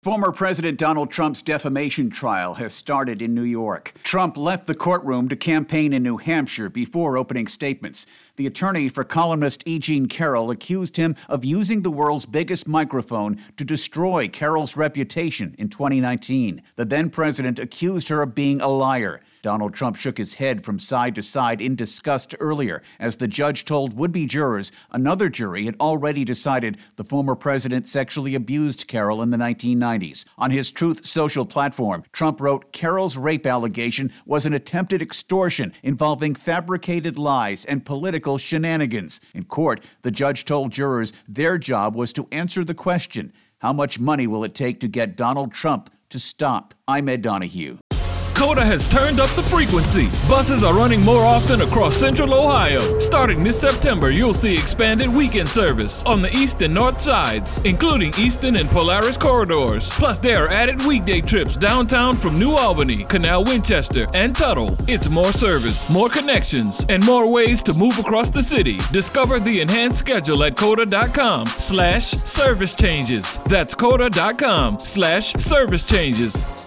Former President Donald Trump's defamation trial has started in New York. Trump left the courtroom to campaign in New Hampshire before opening statements. The attorney for columnist E. Jean Carroll accused him of using the world's biggest microphone to destroy Carroll's reputation in 2019. The then president accused her of being a liar. Donald Trump shook his head from side to side in disgust earlier as the judge told would-be jurors another jury had already decided the former president sexually abused Carroll in the 1990s. On his Truth Social platform, Trump wrote Carroll's rape allegation was an attempted extortion involving fabricated lies and political shenanigans. In court, the judge told jurors their job was to answer the question, how much money will it take to get Donald Trump to stop? I'm Ed Donahue. COTA has turned up the frequency. Buses are running more often across Central Ohio. Starting this September, you'll see expanded weekend service on the east and north sides, including Eastern and Polaris corridors. Plus, there are added weekday trips downtown from New Albany, Canal Winchester, and Tuttle. It's more service, more connections, and more ways to move across the city. Discover the enhanced schedule at COTA.com/service changes. That's COTA.com/service changes.